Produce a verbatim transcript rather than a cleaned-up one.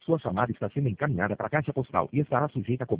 Sua chamada está sendo encaminhada para a caixa postal e estará sujeita a